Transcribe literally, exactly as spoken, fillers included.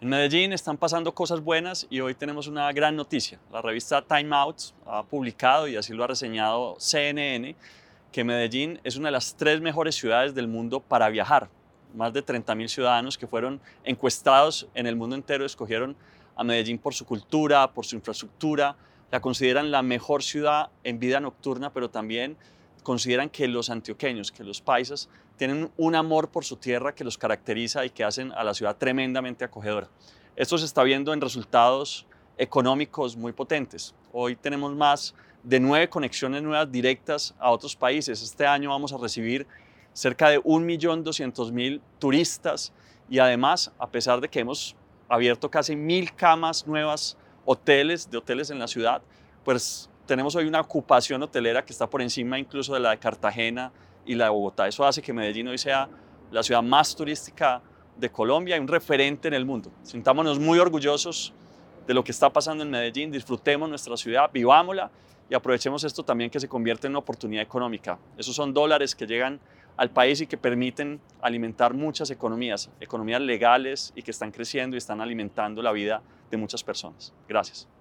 En Medellín están pasando cosas buenas y hoy tenemos una gran noticia. La revista Time Out ha publicado, y así lo ha reseñado C N N, que Medellín es una de las tres mejores ciudades del mundo para viajar. Más de treinta mil ciudadanos que fueron encuestados en el mundo entero escogieron a Medellín por su cultura, por su infraestructura, la consideran la mejor ciudad en vida nocturna, pero también consideran que los antioqueños, que los paisas, tienen un amor por su tierra que los caracteriza y que hacen a la ciudad tremendamente acogedora. Esto se está viendo en resultados económicos muy potentes. Hoy tenemos más de nueve conexiones nuevas directas a otros países. Este año vamos a recibir cerca de un millón doscientos mil turistas y además, a pesar de que hemos abierto casi mil camas nuevas, hoteles, de hoteles en la ciudad, pues tenemos hoy una ocupación hotelera que está por encima incluso de la de Cartagena y la de Bogotá. Eso hace que Medellín hoy sea la ciudad más turística de Colombia y un referente en el mundo. Sintámonos muy orgullosos de lo que está pasando en Medellín, disfrutemos nuestra ciudad, vivámosla y aprovechemos esto también que se convierte en una oportunidad económica. Esos son dólares que llegan al país y que permiten alimentar muchas economías, economías legales y que están creciendo y están alimentando la vida de muchas personas. Gracias.